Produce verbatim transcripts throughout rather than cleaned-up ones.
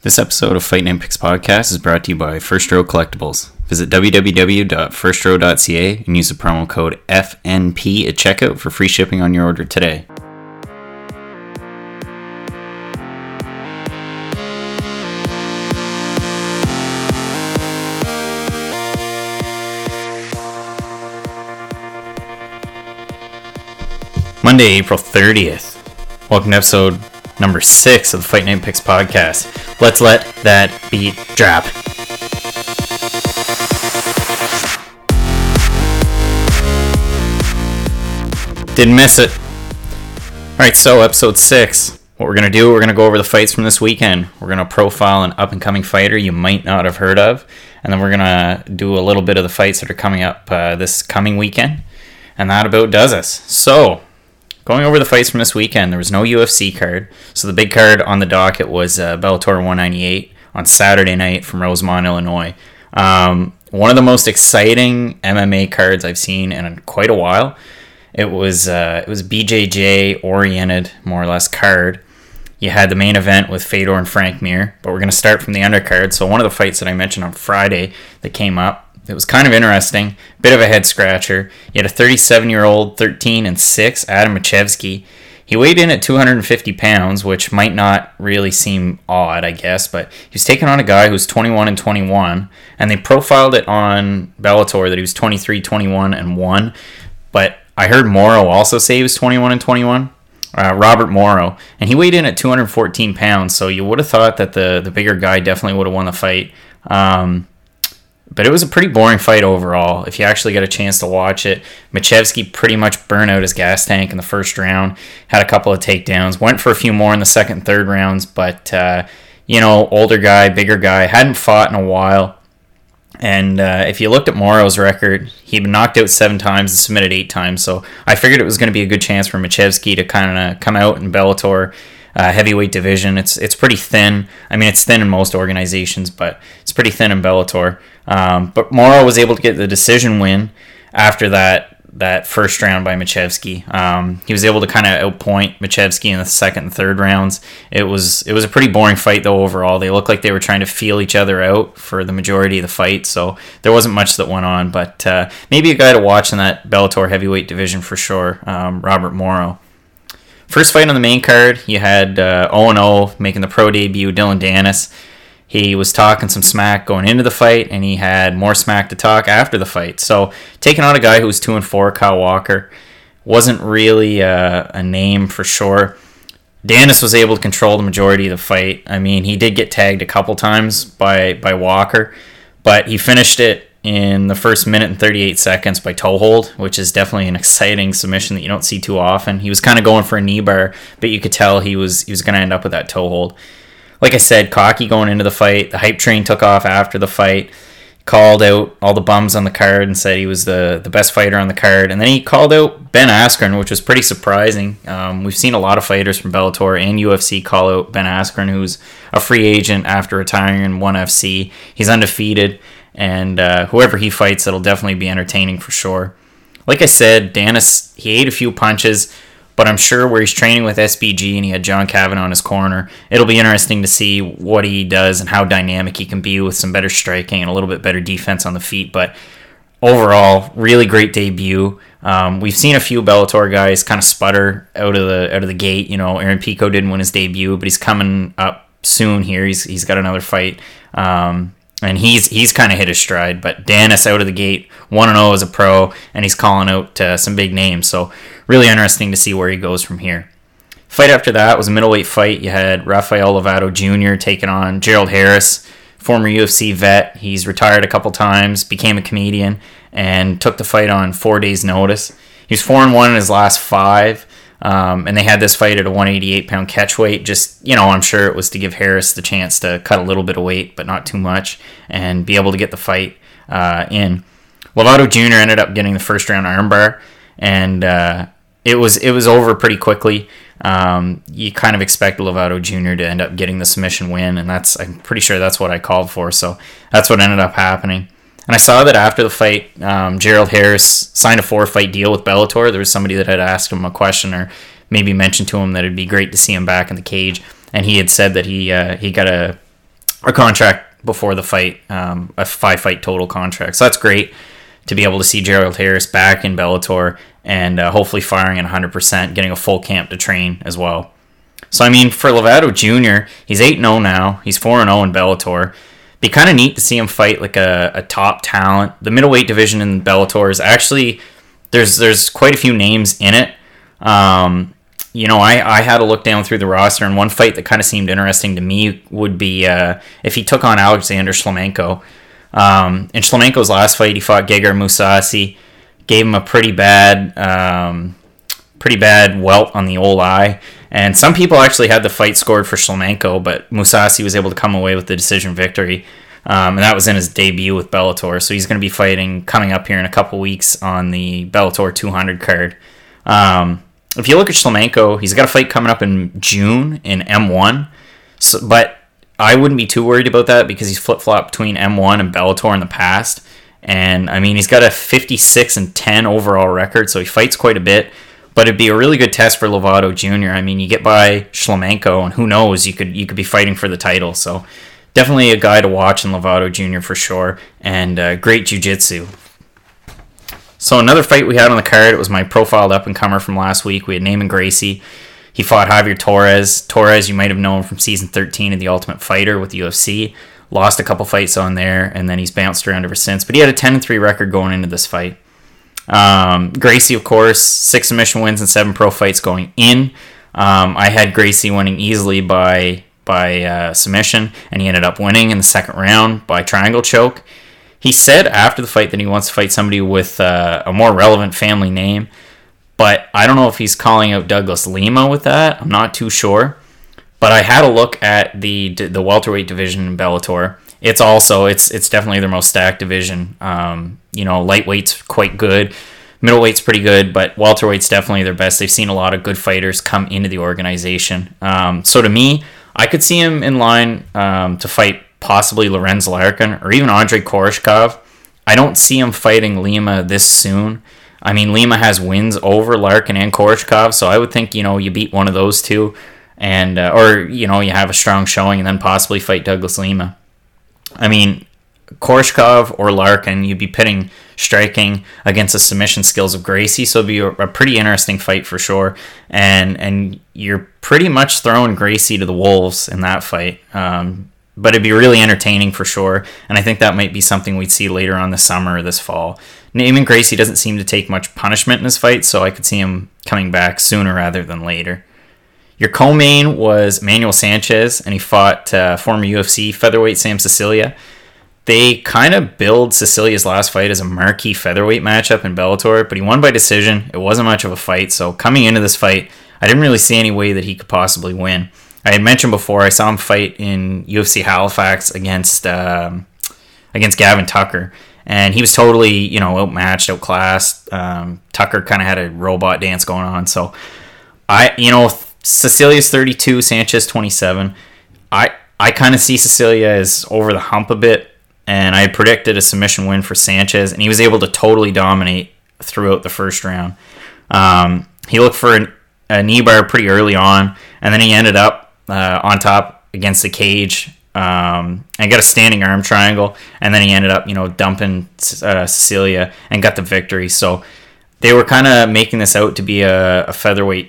This episode of Fight Night Picks Podcast is brought to you by First Row Collectibles. Visit w w w dot first row dot c a and use the promo code F N P at checkout for free shipping on your order today. Monday, April thirtieth. Welcome to episode number six of the Fight Night Picks Podcast. Let's let that beat drop. Didn't miss it. Alright, so episode six. What we're going to do, we're going to go over the fights from this weekend. We're going to profile an up-and-coming fighter you might not have heard of. And then we're going to do a little bit of the fights that are coming up uh, this coming weekend. And that about does us. So, going over the fights from this weekend, there was no U F C card. So the big card on the docket was uh, Bellator one ninety-eight on Saturday night from Rosemont, Illinois. Um, one of the most exciting M M A cards I've seen in quite a while. It was uh, it was B J J oriented, more or less, card. You had the main event with Fedor and Frank Mir, but we're going to start from the undercard. So one of the fights that I mentioned on Friday that came up, it was kind of interesting, bit of a head scratcher. You had a thirty-seven-year-old, thirteen and six, Adam Machevsky. He weighed in at two hundred fifty pounds, which might not really seem odd, I guess, but he was taking on a guy who's twenty-one and twenty-one, and they profiled it on Bellator that he was twenty-three, twenty-one and one, but I heard Morrow also say he was twenty-one and twenty-one, uh, Robert Morrow, and he weighed in at two hundred fourteen pounds, so you would have thought that the, the bigger guy definitely would have won the fight. Um... But it was a pretty boring fight overall. If you actually got a chance to watch it, Machevsky pretty much burned out his gas tank in the first round, had a couple of takedowns, went for a few more in the second and third rounds, but, uh, you know, older guy, bigger guy, hadn't fought in a while. And uh, if you looked at Morrow's record, he'd been knocked out seven times and submitted eight times, so I figured it was going to be a good chance for Machevsky to kind of come out in Bellator. Uh, heavyweight division. It's it's pretty thin. I mean, it's thin in most organizations, but it's pretty thin in Bellator. Um, but Morrow was able to get the decision win after that that first round by Machevsky. Um, he was able to kind of outpoint Machevsky in the second and third rounds. It was it was a pretty boring fight though overall. They looked like they were trying to feel each other out for the majority of the fight, so there wasn't much that went on. But uh, maybe a guy to watch in that Bellator heavyweight division for sure, um, Robert Morrow. First fight on the main card, you had uh, oh and oh making the pro debut, Dillon Danis. He was talking some smack going into the fight, and he had more smack to talk after the fight. So, taking on a guy who was two and four, Kyle Walker, wasn't really uh, a name for sure. Danis was able to control the majority of the fight. I mean, he did get tagged a couple times by, by Walker, but he finished it in the first minute and thirty-eight seconds by toe hold, which is definitely an exciting submission that you don't see too often. He was kind of going for a knee bar, but you could tell he was he was going to end up with that toe hold. Like I said, cocky going into the fight. The hype train took off after the fight, called out all the bums on the card and said he was the, the best fighter on the card. And then he called out Ben Askren, which was pretty surprising. Um, we've seen a lot of fighters from Bellator and U F C call out Ben Askren, who's a free agent after retiring in ONE F C. He's undefeated. And uh, whoever he fights, it'll definitely be entertaining for sure. Like I said, Danis, he ate a few punches, but I'm sure where he's training with S B G and he had John Kavanagh in his corner, it'll be interesting to see what he does and how dynamic he can be with some better striking and a little bit better defense on the feet. But overall, really great debut. Um, we've seen a few Bellator guys kind of sputter out of the out of the gate. You know, Aaron Pico didn't win his debut, but he's coming up soon here. He's he's got another fight. Um, And he's he's kind of hit his stride, but Danis out of the gate, one and oh as a pro, and he's calling out uh, some big names. So really interesting to see where he goes from here. Fight after that was a middleweight fight. You had Rafael Lovato Junior taking on Gerald Harris, former U F C vet. He's retired a couple times, became a comedian, and took the fight on four days' notice. He was four and one in his last five. Um, and they had this fight at a one eighty-eight pound catch weight. Just, you know, I'm sure it was to give Harris the chance to cut a little bit of weight, but not too much, and be able to get the fight uh, in. Lovato Junior ended up getting the first round armbar, and uh, it was it was over pretty quickly. Um, you kind of expect Lovato Junior to end up getting the submission win, and that's I'm pretty sure that's what I called for. So that's what ended up happening. And I saw that after the fight, um, Gerald Harris signed a four-fight deal with Bellator. There was somebody that had asked him a question or maybe mentioned to him that it'd be great to see him back in the cage. And he had said that he uh, he got a or contract before the fight, um, a five-fight total contract. So that's great to be able to see Gerald Harris back in Bellator and uh, hopefully firing at one hundred percent, getting a full camp to train as well. So, I mean, for Lovato Junior, he's eight and oh now. He's four and oh in Bellator. Be kind of neat to see him fight like a, a top talent. The middleweight division in Bellator is actually, there's there's quite a few names in it. Um, you know, I, I had a look down through the roster, and one fight that kind of seemed interesting to me would be uh, if he took on Alexander Shlemenko. Um, in Shlemenko's last fight, he fought Gegard Mousasi, gave him a pretty bad, um, pretty bad welt on the old eye. And some people actually had the fight scored for Shlemenko, but Mousasi was able to come away with the decision victory. Um, and that was in his debut with Bellator. So he's going to be fighting coming up here in a couple weeks on the Bellator two hundred card. Um, if you look at Shlemenko, he's got a fight coming up in June in M one. So, but I wouldn't be too worried about that because he's flip-flopped between M one and Bellator in the past. And, I mean, he's got a fifty-six and ten overall record, so he fights quite a bit. But it'd be a really good test for Lovato Junior I mean, you get by Shlemenko, and who knows, you could you could be fighting for the title. So definitely a guy to watch in Lovato Junior for sure, and uh, great jiu-jitsu. So another fight we had on the card, it was my profiled up-and-comer from last week. We had Neiman Gracie. He fought Javier Torres. Torres, you might have known from season thirteen of The Ultimate Fighter with the U F C. Lost a couple fights on there, and then he's bounced around ever since. But he had a ten and three record going into this fight. Um, Gracie, of course, six submission wins and seven pro fights going in. Um, I had Gracie winning easily by by uh, submission, and he ended up winning in the second round by triangle choke. He said after the fight that he wants to fight somebody with uh, a more relevant family name, but I don't know if he's calling out Douglas Lima with that. I'm not too sure. But I had a look at the the welterweight division in Bellator. It's also, it's it's definitely their most stacked division. Um, you know, lightweight's quite good. Middleweight's pretty good, but welterweight's definitely their best. They've seen a lot of good fighters come into the organization. Um, so to me, I could see him in line um, to fight possibly Lorenz Larkin or even Andrei Koreshkov. I don't see him fighting Lima this soon. I mean, Lima has wins over Larkin and Koreshkov, so I would think, you know, you beat one of those two, and uh, or, you know, you have a strong showing and then possibly fight Douglas Lima. I mean, Koreshkov or Larkin, you'd be pitting striking against the submission skills of Gracie, so it'd be a, a pretty interesting fight for sure. And and you're pretty much throwing Gracie to the wolves in that fight. Um, but it'd be really entertaining for sure, and I think that might be something we'd see later on this summer or this fall. Neiman Gracie doesn't seem to take much punishment in his fight, so I could see him coming back sooner rather than later. Your co-main was Manuel Sanchez, and he fought uh, former U F C featherweight Sam Sicilia. They kind of billed Sicilia's last fight as a marquee featherweight matchup in Bellator, but he won by decision. It wasn't much of a fight, so coming into this fight, I didn't really see any way that he could possibly win. I had mentioned before, I saw him fight in U F C Halifax against um, against Gavin Tucker, and he was totally, you know, outmatched, outclassed. Um, Tucker kind of had a robot dance going on, so I, you know, Sicilia's thirty-two, Sanchez twenty-seven. I I kind of see Sicilia as over the hump a bit, and I predicted a submission win for Sanchez, and he was able to totally dominate throughout the first round. Um, he looked for an, a knee bar pretty early on, and then he ended up uh, on top against the cage um, and got a standing arm triangle, and then he ended up, you know, dumping uh, Sicilia and got the victory. So they were kind of making this out to be a, a featherweight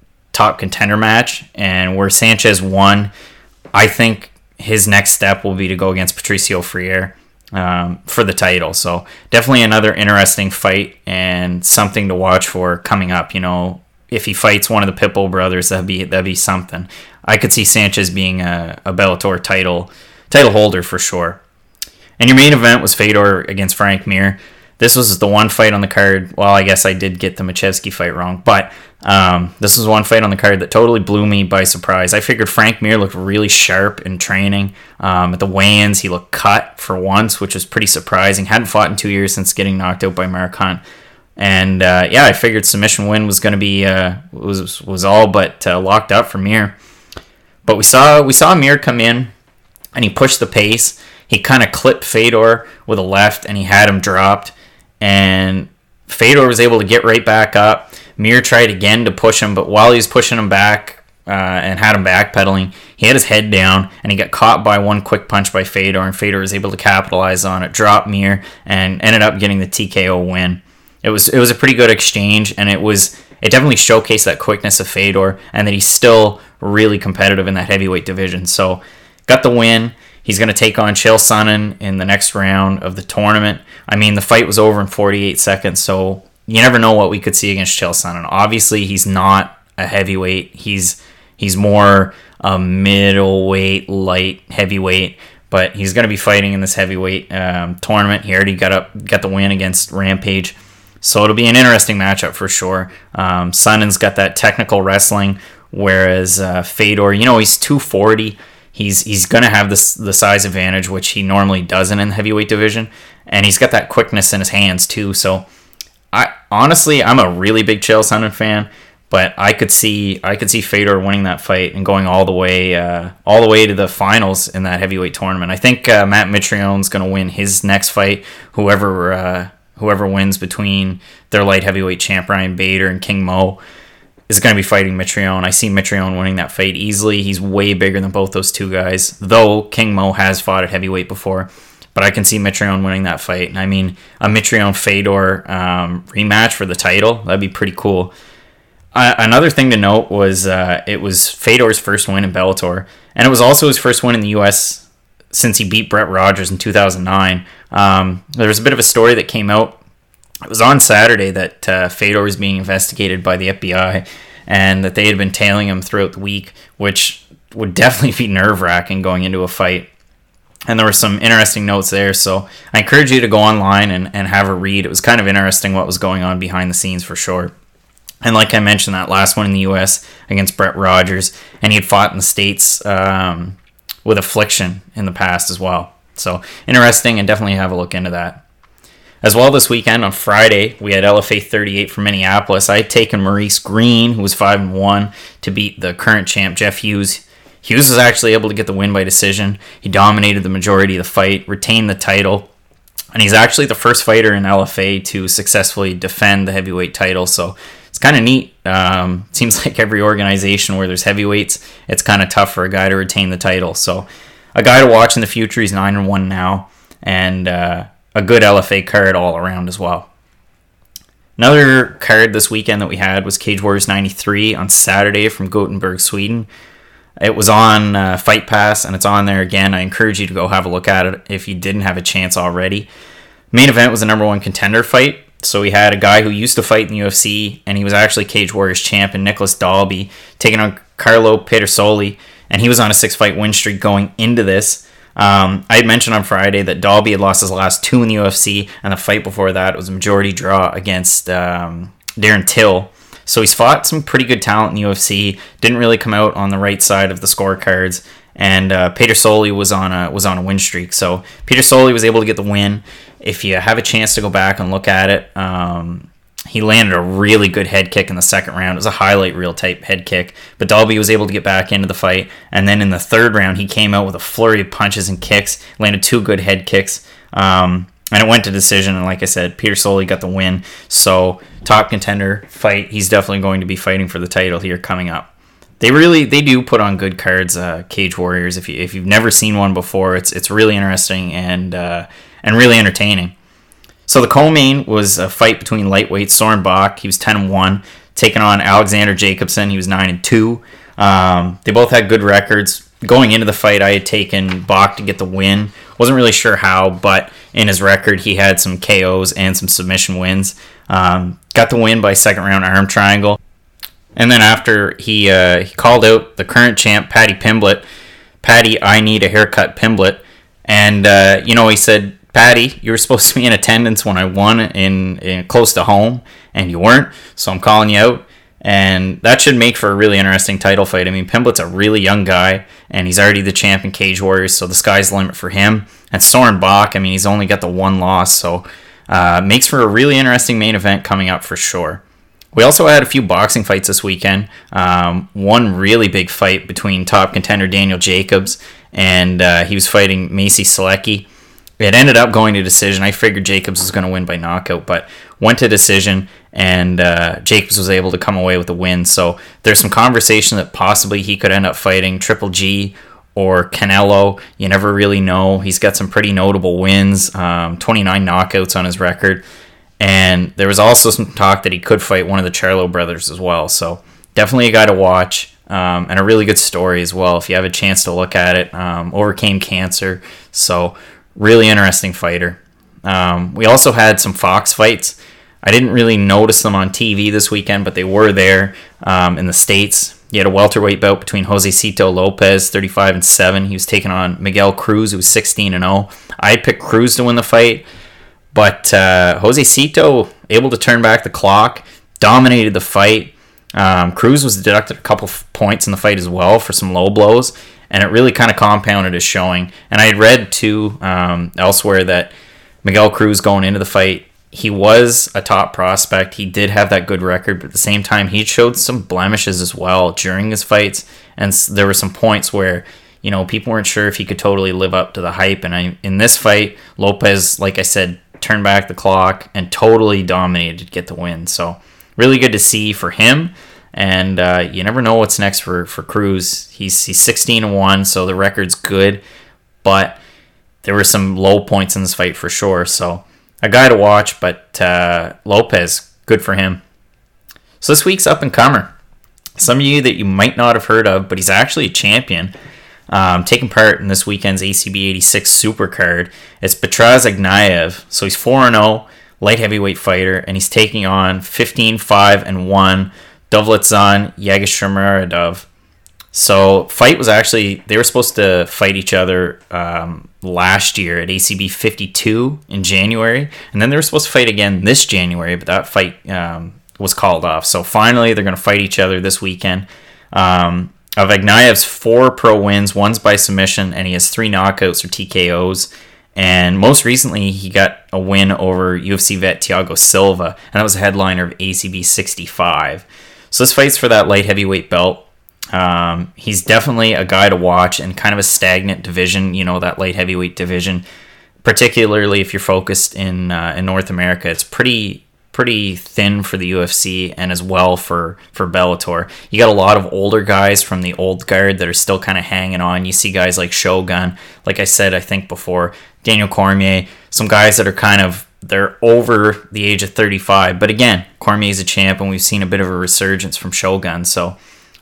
top contender match, and where Sanchez won, I think his next step will be to go against Patricio Freire um, for the title. So definitely another interesting fight and something to watch for coming up. You know, if he fights one of the Pitbull brothers, that'd be that'd be something. I could see Sanchez being a, a Bellator title title holder for sure. And your main event was Fedor against Frank Mir. This was the one fight on the card. Well, I guess I did get the Machevsky fight wrong, but um, this was one fight on the card that totally blew me by surprise. I figured Frank Mir looked really sharp in training. Um, at the weigh-ins, he looked cut for once, which was pretty surprising. Hadn't fought in two years since getting knocked out by Mark Hunt. And uh, yeah, I figured submission win was going to be uh, was was all but uh, locked up for Mir. But we saw we saw Mir come in, and he pushed the pace. He kind of clipped Fedor with a left, and he had him dropped. And Fedor was able to get right back up. Mir tried again to push him, but while he was pushing him back uh, and had him backpedaling, He had his head down, and he got caught by one quick punch by Fedor, and Fedor was able to capitalize on it, drop Mir, and ended up getting the T K O win. It was it was a pretty good exchange, and it was it definitely showcased that quickness of Fedor, and that he's still really competitive in that heavyweight division. So, got the win. He's going to take on Chael Sonnen in the next round of the tournament. I mean, the fight was over in forty-eight seconds, so you never know what we could see against Chael Sonnen. Obviously, he's not a heavyweight. He's he's more a middleweight, light heavyweight, but he's going to be fighting in this heavyweight um, tournament. He already got up, got the win against Rampage, so it'll be an interesting matchup for sure. Um, Sonnen's got that technical wrestling, whereas uh, Fedor, you know, he's two forty. He's he's going to have this the size advantage, which he normally doesn't in the heavyweight division, and he's got that quickness in his hands too. So, I honestly, I'm a really big Chael Sonnen fan, but I could see I could see Fedor winning that fight and going all the way uh, all the way to the finals in that heavyweight tournament. I think uh, Matt Mitrione's going to win his next fight. Whoever uh, whoever wins between their light heavyweight champ Ryan Bader and King Mo is going to be fighting Mitrione. I see Mitrione winning that fight easily. He's way bigger than both those two guys, though King Mo has fought at heavyweight before. But I can see Mitrione winning that fight. And I mean, a Mitrione-Fedor um, rematch for the title, that'd be pretty cool. Uh, another thing to note was uh, it was Fedor's first win in Bellator, and it was also his first win in the U S since he beat Brett Rogers in two thousand nine. Um, there was a bit of a story that came out. It was on Saturday that uh, Fedor was being investigated by the F B I, and that they had been tailing him throughout the week, which would definitely be nerve-wracking going into a fight. And there were some interesting notes there, so I encourage you to go online and, and have a read. It was kind of interesting what was going on behind the scenes for sure. And like I mentioned, that last one in the U S against Brett Rogers, and he had fought in the States um, with Affliction in the past as well. So interesting, and definitely have a look into that. As well, this weekend on Friday, we had L F A thirty-eight from Minneapolis. I had taken Maurice Green, who was five and one, to beat the current champ, Jeff Hughes. Hughes was actually able to get the win by decision. He dominated the majority of the fight, retained the title, and he's actually the first fighter in L F A to successfully defend the heavyweight title, so it's kind of neat. Um, it seems like every organization where there's heavyweights, it's kind of tough for a guy to retain the title. So a guy to watch in the future. He's nine and one now, and uh, a good L F A card all around as well. Another card this weekend that we had was Cage Warriors ninety-three on Saturday from Gothenburg, Sweden. It was on uh, Fight Pass, and it's on there again. I encourage you to go have a look at it if you didn't have a chance already. Main event was a number one contender fight. So we had a guy who used to fight in the U F C, and he was actually Cage Warriors champion, Nicholas Dalby, taking on Carlo Pedersoli, and he was on a six-fight win streak going into this. Um, I had mentioned on Friday that Dalby had lost his last two in the U F C, and the fight before that was a majority draw against um, Darren Till. So he's fought some pretty good talent in the U F C, didn't really come out on the right side of the scorecards, and uh, Pedersoli was on a was on a win streak. So Pedersoli was able to get the win. If you have a chance to go back and look at it, um, he landed a really good head kick in the second round. It was a highlight reel type head kick, but Dalby was able to get back into the fight. And then in the third round, he came out with a flurry of punches and kicks, landed two good head kicks, um, and it went to decision. And like I said, Pedersoli got the win. So top contender fight. He's definitely going to be fighting for the title here coming up. They really they do put on good cards, uh, Cage Warriors. If you if you've never seen one before, it's it's really interesting and uh, and really entertaining. So the co-main was a fight between lightweight Soren Bach. He was ten and one, taking on Alexander Jacobson. He was nine and two. Um, they both had good records. Going into the fight, I had taken Bach to get the win. Wasn't really sure how, but in his record, he had some K Os and some submission wins. Um, got the win by second round arm triangle. And then after he uh, he called out the current champ, Paddy Pimblett. Paddy, I need a haircut, Pimblett. And, uh, you know, he said, Paddy, you were supposed to be in attendance when I won in, in close to home, and you weren't, so I'm calling you out. And that should make for a really interesting title fight. I mean, Pimblett's a really young guy, and he's already the champ in Cage Warriors, so the sky's the limit for him. And Soren Bach, I mean, he's only got the one loss, so uh, makes for a really interesting main event coming up for sure. We also had a few boxing fights this weekend. Um, one really big fight between top contender Daniel Jacobs, and uh, he was fighting Macy Selecki. it ended up going to decision. I figured Jacobs was going to win by knockout, but went to decision, and uh, Jacobs was able to come away with a win. So there's some conversation that possibly he could end up fighting Triple G or Canelo. You never really know. He's got some pretty notable wins, um, twenty-nine knockouts on his record. And there was also some talk that he could fight one of the Charlo brothers as well. So definitely a guy to watch, um, and a really good story as well if you have a chance to look at it. Um, overcame cancer, so really interesting fighter. Um, we also had some Fox fights. I didn't really notice them on T V this weekend, but they were there um, in the States. You had a welterweight bout between Josecito Lopez, thirty-five and seven. He was taking on Miguel Cruz, who was sixteen and oh. I picked Cruz to win the fight, but uh, Josecito able to turn back the clock, dominated the fight. Um, Cruz was deducted a couple points in the fight as well for some low blows, and it really kind of compounded his showing. And I had read too um, elsewhere that Miguel Cruz going into the fight, he was a top prospect. He did have that good record, but at the same time, he showed some blemishes as well during his fights. And there were some points where, you know, people weren't sure if he could totally live up to the hype. And I, in this fight, Lopez, like I said, turned back the clock and totally dominated to get the win. So really good to see for him. And uh, you never know what's next for, for Cruz. He's he's sixteen and one, so the record's good. But there were some low points in this fight for sure. So a guy to watch, but uh, Lopez, good for him. So this week's up-and-comer. Some of you that you might not have heard of, but he's actually a champion. Um, taking part in this weekend's A C B eighty-six Supercard. It's Betraz Agnayev. So he's four and oh, light heavyweight fighter, and he's taking on fifteen five and one Dovletzan Yagashimuradov. So fight was actually, they were supposed to fight each other um, last year at A C B fifty-two in January, and then they were supposed to fight again this January, but that fight um, was called off. So finally, they're going to fight each other this weekend. Um, of Agnayev's four pro wins, one's by submission, and he has three knockouts or T K Os. And most recently, he got a win over U F C vet Thiago Silva, and that was a headliner of A C B sixty-five. So this fight's for that light heavyweight belt. Um, he's definitely a guy to watch in kind of a stagnant division, you know, that light heavyweight division, particularly if you're focused in uh, in North America. It's pretty pretty thin for the U F C and as well for, for Bellator. You got a lot of older guys from the old guard that are still kind of hanging on. You see guys like Shogun, like I said, I think before, Daniel Cormier, some guys that are kind of, they're over the age of thirty-five. But again, Cormier's a champ, and we've seen a bit of a resurgence from Shogun. So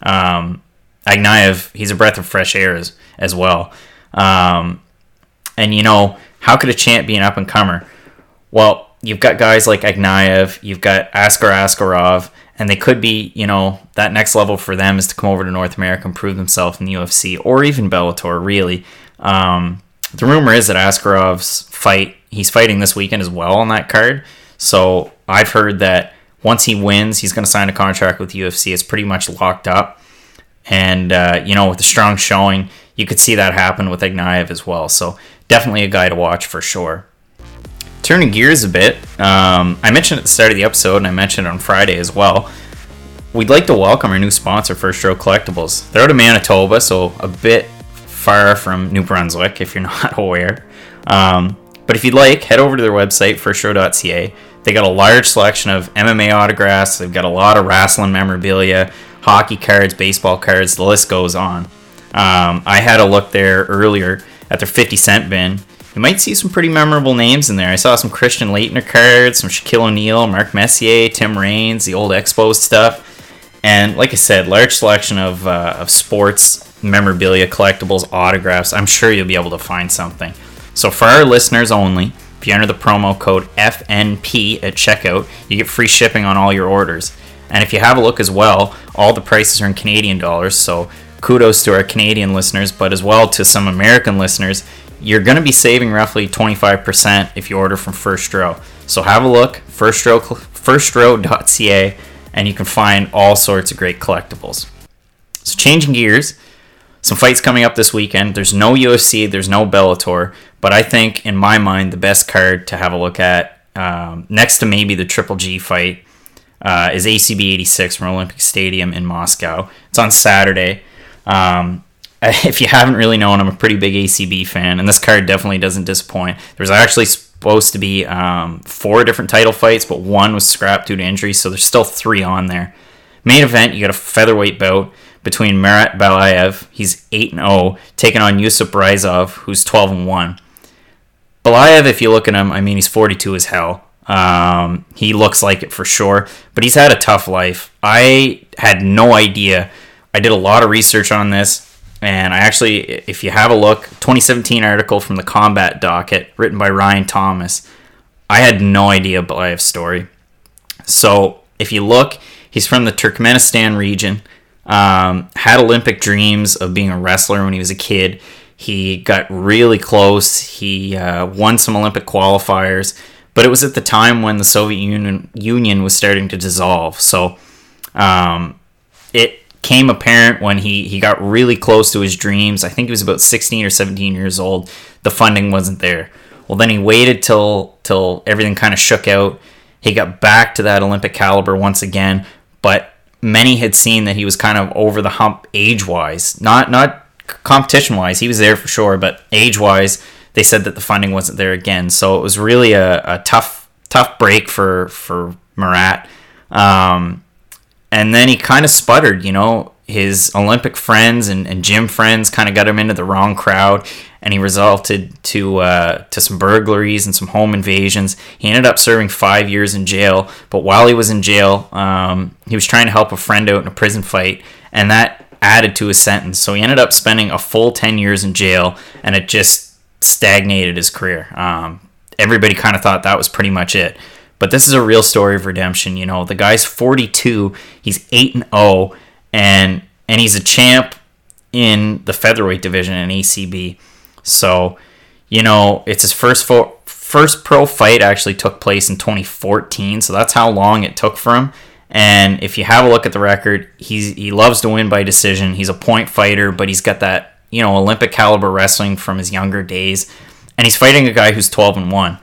um, Agnayev, he's a breath of fresh air as, as well. Um, and, you know, how could a champ be an up-and-comer? Well, you've got guys like Agnayev, you've got Askar Askarov, and they could be, you know, that next level for them is to come over to North America and prove themselves in the U F C, or even Bellator, really. Um, the rumor is that Askarov's fight, he's fighting this weekend as well on that card. So I've heard that once he wins, he's going to sign a contract with the U F C. It's pretty much locked up. And, uh, you know, with a strong showing, you could see that happen with Agnayev as well. So definitely a guy to watch for sure. Turning gears a bit, um, I mentioned at the start of the episode, and I mentioned it on Friday as well, we'd like to welcome our new sponsor, First Row Collectibles. They're out of Manitoba, so a bit far from New Brunswick, if you're not aware. Um, but if you'd like, head over to their website, first row dot c a. They got a large selection of M M A autographs. They've got a lot of wrestling memorabilia, hockey cards, baseball cards, the list goes on. Um, I had a look there earlier at their fifty cent bin. You might see some pretty memorable names in there. I saw some Christian Laettner cards, some Shaquille O'Neal, Mark Messier, Tim Raines, the old Expos stuff. And like I said, large selection of, uh, of sports, memorabilia, collectibles, autographs. I'm sure you'll be able to find something. So for our listeners only, if you enter the promo code F N P at checkout, you get free shipping on all your orders. And if you have a look as well, all the prices are in Canadian dollars, so kudos to our Canadian listeners, but as well to some American listeners. You're going to be saving roughly twenty-five percent if you order from First Row. So have a look, first row, first row dot c a, and you can find all sorts of great collectibles. So changing gears, some fights coming up this weekend. There's no U F C, there's no Bellator, but I think, in my mind, the best card to have a look at, um, next to maybe the Triple G fight, uh, is A C B eighty-six from Olympic Stadium in Moscow. It's on Saturday. Um, if you haven't really known, I'm a pretty big A C B fan, and this card definitely doesn't disappoint. There's actually supposed to be um, four different title fights, but one was scrapped due to injury, so there's still three on there. Main event, you got a featherweight bout between Marat Belayev, he's eight and oh, taking on Yusuf Raizov, who's twelve and one. Belayev, if you look at him, I mean, he's forty-two as hell. Um, he looks like it for sure, but he's had a tough life. I had no idea. I did a lot of research on this, and I actually, if you have a look, twenty seventeen article from the Combat Docket, written by Ryan Thomas. I had no idea Belayev's story. So, if you look, he's from the Turkmenistan region, um, had Olympic dreams of being a wrestler when he was a kid. He got really close. He uh, won some Olympic qualifiers, but it was at the time when the Soviet Union, Union was starting to dissolve. So um, it came apparent when he, he got really close to his dreams. I think he was about sixteen or seventeen years old. The funding wasn't there. Well, then he waited till till everything kind of shook out. He got back to that Olympic caliber once again, but many had seen that he was kind of over the hump age-wise. Not not competition-wise, he was there for sure, but age-wise, they said that the funding wasn't there again. So it was really a, a tough tough break for, for Marat. Um, and then he kind of sputtered, you know. His Olympic friends and, and gym friends kind of got him into the wrong crowd, and he resulted to uh, to some burglaries and some home invasions. He ended up serving five years in jail, but while he was in jail, um, he was trying to help a friend out in a prison fight, and that added to his sentence. So he ended up spending a full ten years in jail, and it just stagnated his career. Um, everybody kind of thought that was pretty much it. But this is a real story of redemption. You know, the guy's forty-two, he's eight and oh, and and he's a champ in the featherweight division in A C B. So, you know, it's his first fo- first pro fight actually took place in twenty fourteen, so that's how long it took for him. And if you have a look at the record, he's he loves to win by decision. He's a point fighter, but he's got that, you know, Olympic caliber wrestling from his younger days, and he's fighting a guy who's twelve and one.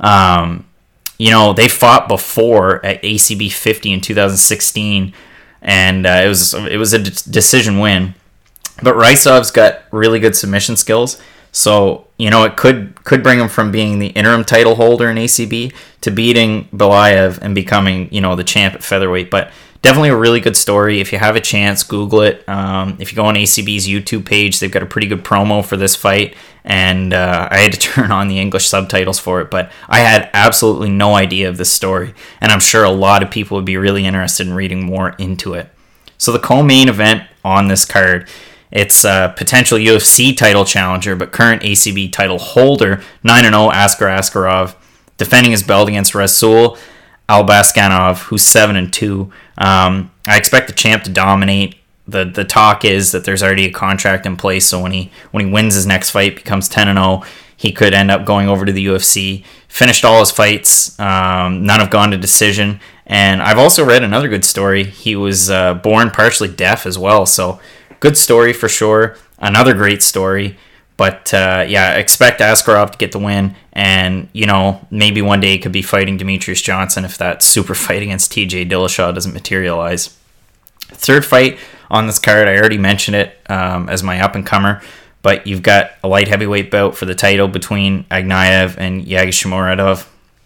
Um, you know, they fought before at A C B fifty in two thousand sixteen, and uh, it was it was a d- decision win. But Raizov's got really good submission skills, so you know it could could bring him from being the interim title holder in A C B to beating Belayev and becoming, you know, the champ at featherweight. But definitely a really good story. If you have a chance, Google it. Um, if you go on A C B's YouTube page, they've got a pretty good promo for this fight, and uh, I had to turn on the English subtitles for it, but I had absolutely no idea of this story, and I'm sure a lot of people would be really interested in reading more into it. So the co-main event on this card, it's a potential U F C title challenger, but current A C B title holder, nine and oh Askar Askarov, defending his belt against Rasul Albaskanov, who's seven and two. Um, I expect the champ to dominate. The the talk is that there's already a contract in place, so when he when he wins his next fight, becomes ten and oh, he could end up going over to the U F C. Finished all his fights. Um, none have gone to decision. And I've also read another good story. He was uh, born partially deaf as well, so good story for sure. Another great story. But uh, yeah, expect Askarov to get the win, and you know, maybe one day he could be fighting Demetrius Johnson if that super fight against T J Dillashaw doesn't materialize. Third fight on this card, I already mentioned it um, as my up-and-comer, but you've got a light heavyweight bout for the title between Agnayev and Yagishimuradov.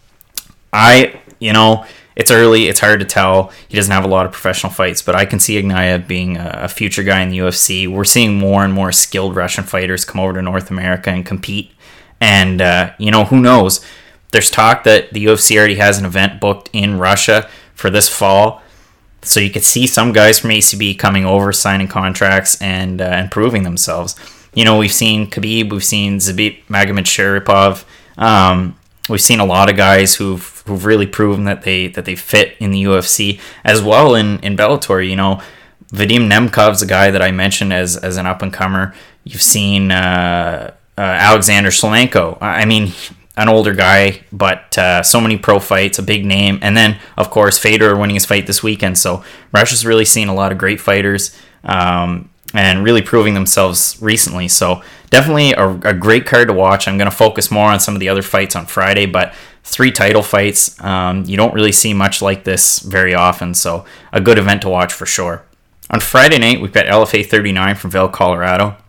I, you know, it's early, it's hard to tell. He doesn't have a lot of professional fights, but I can see Agnayev being a future guy in the U F C. We're seeing more and more skilled Russian fighters come over to North America and compete. And, uh, you know, who knows? There's talk that the U F C already has an event booked in Russia for this fall. So you could see some guys from A C B coming over, signing contracts, and uh, and proving themselves. You know, we've seen Khabib, we've seen Zabit Magomedsharipov. Um, we've seen a lot of guys who've who've really proven that they that they fit in the U F C as well in, in Bellator. You know, Vadim Nemkov's a guy that I mentioned as as an up and comer. You've seen uh, uh, Alexander Shlemenko. I mean, an older guy, but uh, so many pro fights, a big name. And then, of course, Fedor winning his fight this weekend. So Russia's really seen a lot of great fighters um, and really proving themselves recently. So definitely a, a great card to watch. I'm going to focus more on some of the other fights on Friday, but three title fights, um, you don't really see much like this very often. So a good event to watch for sure. On Friday night, we've got L F A thirty-nine from Vail, Colorado.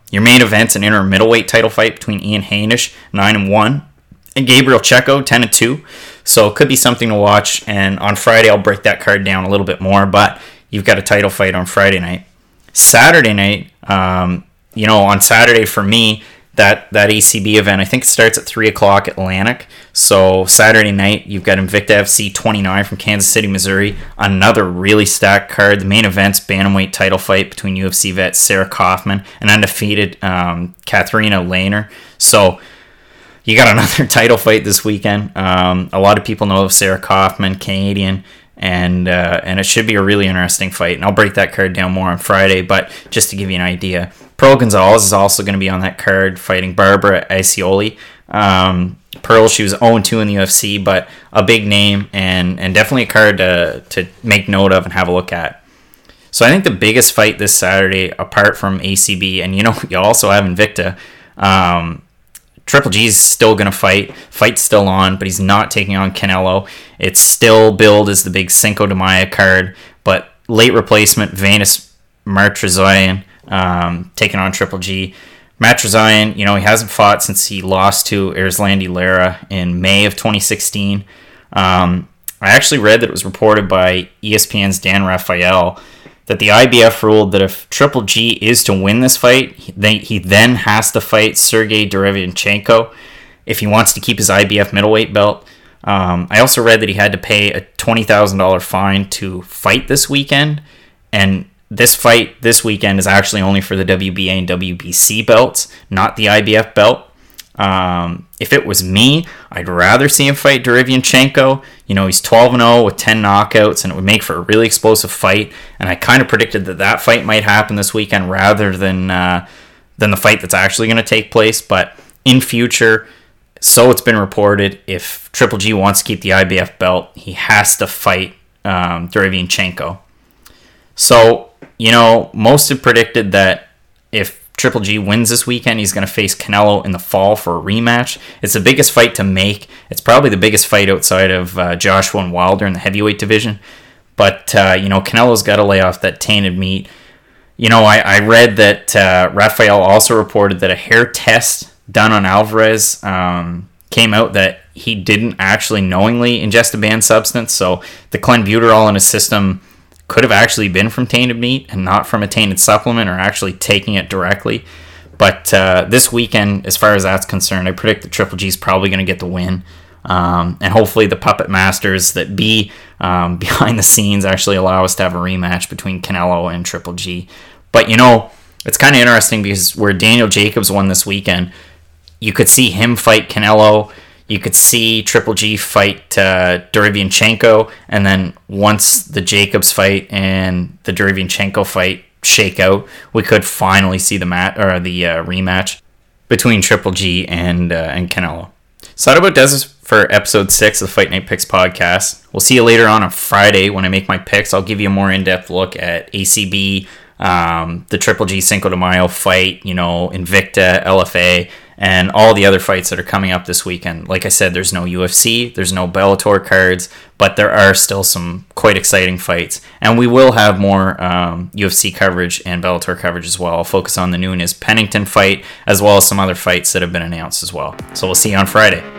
Your main event's an interim middleweight title fight between Ian Heinisch, nine and one, and Gabriel Checo, ten and two. So it could be something to watch. And on Friday, I'll break that card down a little bit more. But you've got a title fight on Friday night. Saturday night, um, you know, on Saturday for me, that, that A C B event, I think it starts at three o'clock Atlantic. So Saturday night, you've got Invicta F C twenty-nine from Kansas City, Missouri. Another really stacked card. The main event's bantamweight title fight between U F C vet Sarah Kaufman and undefeated um, Katharina Lehner. So you got another title fight this weekend. Um, a lot of people know of Sarah Kaufman, Canadian, and uh, and it should be a really interesting fight. And I'll break that card down more on Friday, but just to give you an idea, Pearl Gonzalez is also going to be on that card fighting Barbara Aissioli. Um, Pearl, she was oh and two in the U F C, but a big name and, and definitely a card to, to make note of and have a look at. So I think the biggest fight this Saturday, apart from A C B, and you know, you also have Invicta, um, Triple G's still going to fight. Fight's still on, but he's not taking on Canelo. It's still billed as the big Cinco de Mayo card, but late replacement, Vanes Martirosyan, um, taking on Triple G. Martirosyan, you know, he hasn't fought since he lost to Erislandy Lara in May of twenty sixteen. Um, I actually read that it was reported by E S P N's Dan Rafael that the I B F ruled that if Triple G is to win this fight, he, he then has to fight Sergey Derevyanchenko if he wants to keep his I B F middleweight belt. Um, I also read that he had to pay a twenty thousand dollars fine to fight this weekend, and this fight this weekend is actually only for the W B A and W B C belts, not the I B F belt. Um, if it was me, I'd rather see him fight Derevyanchenko. You know, he's twelve and oh with ten knockouts, and it would make for a really explosive fight. And I kind of predicted that that fight might happen this weekend rather than uh, than the fight that's actually going to take place. But in future, so it's been reported, if Triple G wants to keep the I B F belt, he has to fight um, Derevyanchenko. So, you know, most have predicted that if Triple G wins this weekend, he's going to face Canelo in the fall for a rematch. It's the biggest fight to make. It's probably the biggest fight outside of uh, Joshua and Wilder in the heavyweight division. But, uh, you know, Canelo's got to lay off that tainted meat. You know, I, I read that uh, Rafael also reported that a hair test done on Alvarez um, came out that he didn't actually knowingly ingest a banned substance. So the clenbuterol in his system could have actually been from tainted meat and not from a tainted supplement or actually taking it directly. But uh, this weekend, as far as that's concerned, I predict that Triple G is probably going to get the win. Um, and hopefully the puppet masters that be um, behind the scenes actually allow us to have a rematch between Canelo and Triple G. But, you know, it's kind of interesting because where Daniel Jacobs won this weekend, you could see him fight Canelo. You could see Triple G fight uh, Derevyanchenko, and then once the Jacobs fight and the Derevyanchenko fight shake out, we could finally see the mat or the uh, rematch between Triple G and uh, and Canelo. So that about does it for episode six of the Fight Night Picks podcast. We'll see you later on on Friday when I make my picks. I'll give you a more in-depth look at A C B, um, the Triple G Cinco de Mayo fight, you know, Invicta, L F A, and all the other fights that are coming up this weekend. Like I said, there's no U F C, there's no Bellator cards, but there are still some quite exciting fights. And we will have more um, U F C coverage and Bellator coverage as well. I'll focus on the Nunes Pennington fight, as well as some other fights that have been announced as well. So we'll see you on Friday.